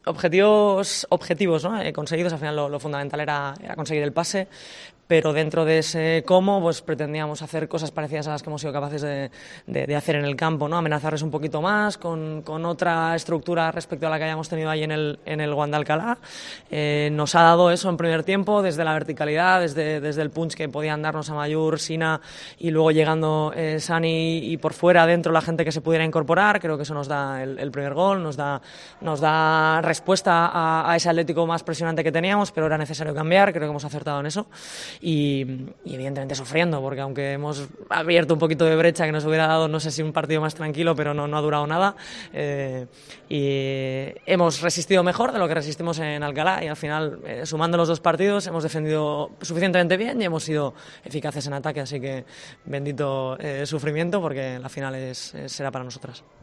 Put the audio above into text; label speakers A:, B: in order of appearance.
A: Objetivos, ¿no? Conseguidos. Al final lo fundamental era conseguir el pase, pero dentro de ese cómo pues pretendíamos hacer cosas parecidas a las que hemos sido capaces de hacer en el campo, ¿no? Amenazarles un poquito más con otra estructura respecto a la que hayamos tenido ahí en el Wanda Alcalá. Nos ha dado eso en primer tiempo, desde la verticalidad, desde el punch que podían darnos Amaiur, Sina, y luego llegando Sani y por fuera adentro la gente que se pudiera incorporar. Creo que eso nos da el primer gol, nos da respuesta a ese Atlético más presionante que teníamos, pero era necesario cambiar. Creo que hemos acertado en eso y evidentemente sufriendo, porque aunque hemos abierto un poquito de brecha que nos hubiera dado, no sé si un partido más tranquilo, pero no ha durado nada, y hemos resistido mejor de lo que resistimos en Alcalá, y al final, sumando los dos partidos, hemos defendido suficientemente bien y hemos sido eficaces en ataque, así que bendito sufrimiento, porque la final será para nosotras.